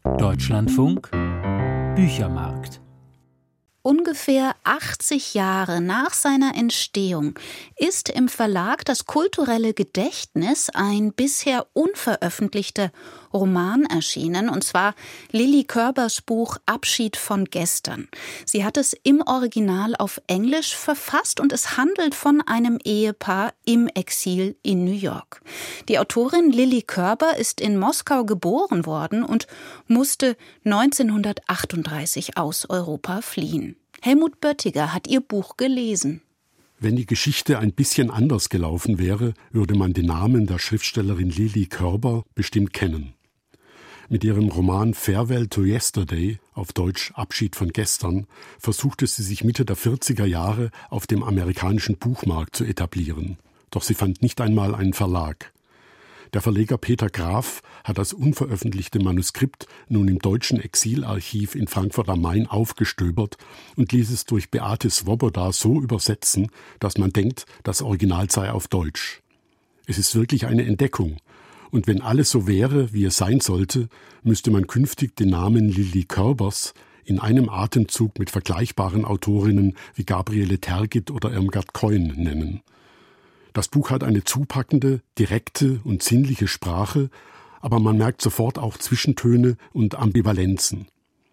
Deutschlandfunk Büchermarkt. Ungefähr 80 Jahre nach seiner Entstehung ist im Verlag Das kulturelle Gedächtnis ein bisher unveröffentlichter Roman erschienen, und zwar Lilli Körbers Buch Abschied von gestern. Sie hat es im Original auf Englisch verfasst und es handelt von einem Ehepaar im Exil in New York. Die Autorin Lilli Körber ist in Moskau geboren worden und musste 1938 aus Europa fliehen. Helmut Böttiger hat ihr Buch gelesen. Wenn die Geschichte ein bisschen anders gelaufen wäre, würde man den Namen der Schriftstellerin Lilli Körber bestimmt kennen. Mit ihrem Roman Farewell to Yesterday, auf Deutsch Abschied von gestern, versuchte sie sich Mitte der 40er Jahre auf dem amerikanischen Buchmarkt zu etablieren. Doch sie fand nicht einmal einen Verlag. Der Verleger Peter Graf hat das unveröffentlichte Manuskript nun im Deutschen Exilarchiv in Frankfurt am Main aufgestöbert und ließ es durch Beate Swoboda so übersetzen, dass man denkt, das Original sei auf Deutsch. Es ist wirklich eine Entdeckung. Und wenn alles so wäre, wie es sein sollte, müsste man künftig den Namen Lilli Körbers in einem Atemzug mit vergleichbaren Autorinnen wie Gabriele Tergit oder Irmgard Keun nennen. Das Buch hat eine zupackende, direkte und sinnliche Sprache, aber man merkt sofort auch Zwischentöne und Ambivalenzen.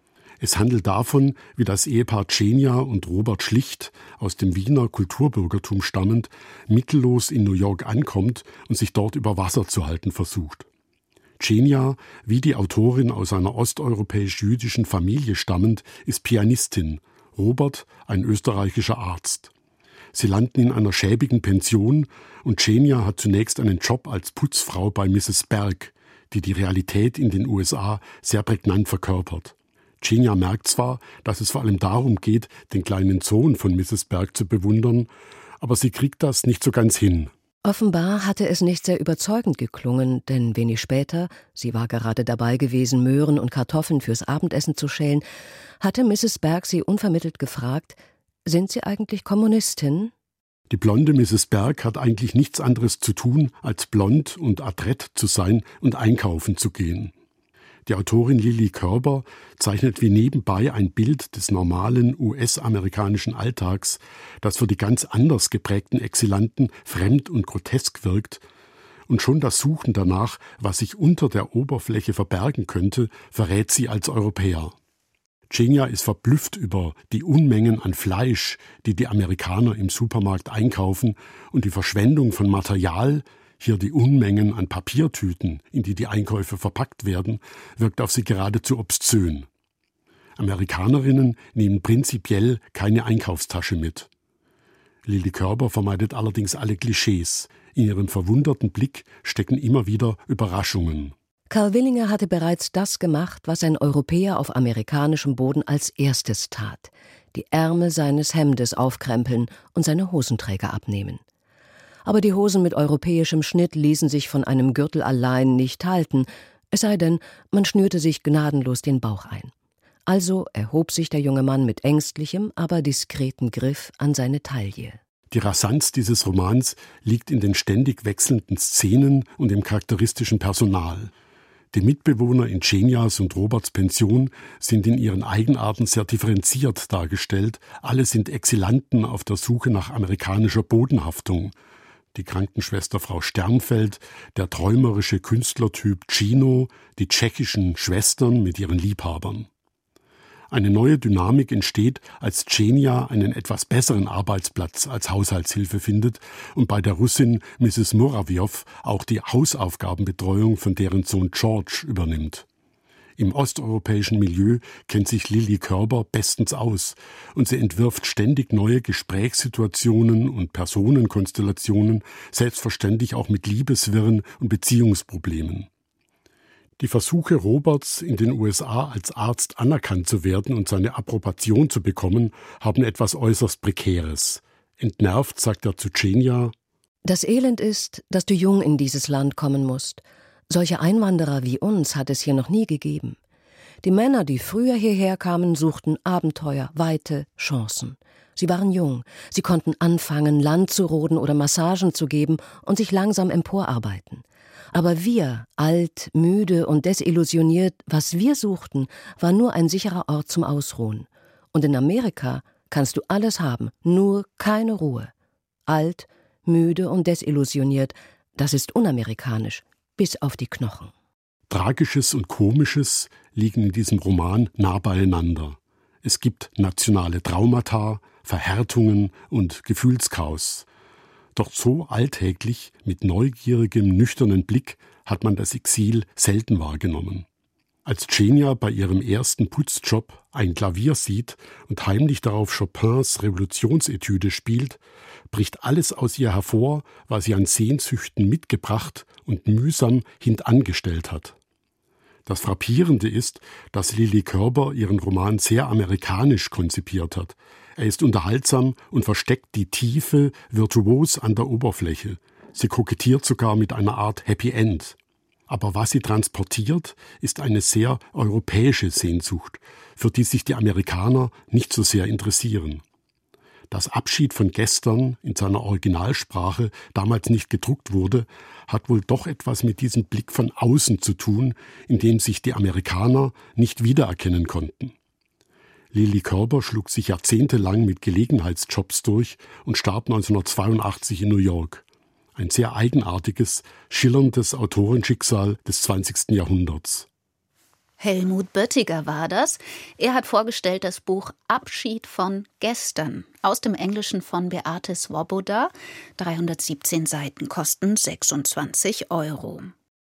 Es handelt davon, wie das Ehepaar Tschenja und Robert Schlicht, aus dem Wiener Kulturbürgertum stammend, mittellos in New York ankommt und sich dort über Wasser zu halten versucht. Tschenja, wie die Autorin aus einer osteuropäisch-jüdischen Familie stammend, ist Pianistin, Robert ein österreichischer Arzt. Sie landen in einer schäbigen Pension und Tschenja hat zunächst einen Job als Putzfrau bei Mrs. Berg, die die Realität in den USA sehr prägnant verkörpert. Tschenja merkt zwar, dass es vor allem darum geht, den kleinen Sohn von Mrs. Berg zu bewundern, aber sie kriegt das nicht so ganz hin. Offenbar hatte es nicht sehr überzeugend geklungen, denn wenig später, sie war gerade dabei gewesen, Möhren und Kartoffeln fürs Abendessen zu schälen, hatte Mrs. Berg sie unvermittelt gefragt: Sind Sie eigentlich Kommunistin? Die blonde Mrs. Berg hat eigentlich nichts anderes zu tun, als blond und adrett zu sein und einkaufen zu gehen. Die Autorin Lilli Körber zeichnet wie nebenbei ein Bild des normalen US-amerikanischen Alltags, das für die ganz anders geprägten Exilanten fremd und grotesk wirkt, und schon das Suchen danach, was sich unter der Oberfläche verbergen könnte, verrät sie als Europäer. Tschenja ist verblüfft über die Unmengen an Fleisch, die die Amerikaner im Supermarkt einkaufen, und die Verschwendung von Material, hier die Unmengen an Papiertüten, in die die Einkäufe verpackt werden, wirkt auf sie geradezu obszön. Amerikanerinnen nehmen prinzipiell keine Einkaufstasche mit. Lilli Körber vermeidet allerdings alle Klischees. In ihrem verwunderten Blick stecken immer wieder Überraschungen. Karl Willinger hatte bereits das gemacht, was ein Europäer auf amerikanischem Boden als erstes tat: die Ärmel seines Hemdes aufkrempeln und seine Hosenträger abnehmen. Aber die Hosen mit europäischem Schnitt ließen sich von einem Gürtel allein nicht halten, es sei denn, man schnürte sich gnadenlos den Bauch ein. Also erhob sich der junge Mann mit ängstlichem, aber diskreten Griff an seine Taille. Die Rasanz dieses Romans liegt in den ständig wechselnden Szenen und dem charakteristischen Personal. Die Mitbewohner in Tschenjas und Roberts Pension sind in ihren Eigenarten sehr differenziert dargestellt. Alle sind Exilanten auf der Suche nach amerikanischer Bodenhaftung. Die Krankenschwester Frau Sternfeld, der träumerische Künstlertyp Chino, die tschechischen Schwestern mit ihren Liebhabern. Eine neue Dynamik entsteht, als Tschenja einen etwas besseren Arbeitsplatz als Haushaltshilfe findet und bei der Russin Mrs. Murawjow auch die Hausaufgabenbetreuung von deren Sohn George übernimmt. Im osteuropäischen Milieu kennt sich Lilli Körber bestens aus und sie entwirft ständig neue Gesprächssituationen und Personenkonstellationen, selbstverständlich auch mit Liebeswirren und Beziehungsproblemen. Die Versuche Roberts, in den USA als Arzt anerkannt zu werden und seine Approbation zu bekommen, haben etwas äußerst Prekäres. Entnervt sagt er zu Tschenja: Das Elend ist, dass du jung in dieses Land kommen musst. Solche Einwanderer wie uns hat es hier noch nie gegeben. Die Männer, die früher hierher kamen, suchten Abenteuer, Weite, Chancen. Sie waren jung, sie konnten anfangen, Land zu roden oder Massagen zu geben und sich langsam emporarbeiten. Aber wir, alt, müde und desillusioniert, was wir suchten, war nur ein sicherer Ort zum Ausruhen. Und in Amerika kannst du alles haben, nur keine Ruhe. Alt, müde und desillusioniert, das ist unamerikanisch, bis auf die Knochen. Tragisches und Komisches liegen in diesem Roman nah beieinander. Es gibt nationale Traumata, Verhärtungen und Gefühlschaos. Doch so alltäglich, mit neugierigem, nüchternen Blick, hat man das Exil selten wahrgenommen. Als Genia bei ihrem ersten Putzjob ein Klavier sieht und heimlich darauf Chopins Revolutionsetüde spielt, bricht alles aus ihr hervor, was sie an Sehnsüchten mitgebracht und mühsam hintangestellt hat. Das Frappierende ist, dass Lilli Körber ihren Roman sehr amerikanisch konzipiert hat. Er ist unterhaltsam und versteckt die Tiefe virtuos an der Oberfläche. Sie kokettiert sogar mit einer Art Happy End. Aber was sie transportiert, ist eine sehr europäische Sehnsucht, für die sich die Amerikaner nicht so sehr interessieren. Dass Abschied von gestern in seiner Originalsprache damals nicht gedruckt wurde, hat wohl doch etwas mit diesem Blick von außen zu tun, in dem sich die Amerikaner nicht wiedererkennen konnten. Lilli Körber schlug sich jahrzehntelang mit Gelegenheitsjobs durch und starb 1982 in New York. Ein sehr eigenartiges, schillerndes Autorenschicksal des 20. Jahrhunderts. Helmut Böttiger war das. Er hat vorgestellt das Buch Abschied von gestern aus dem Englischen von Beate Swoboda. 317 Seiten kosten 26 €.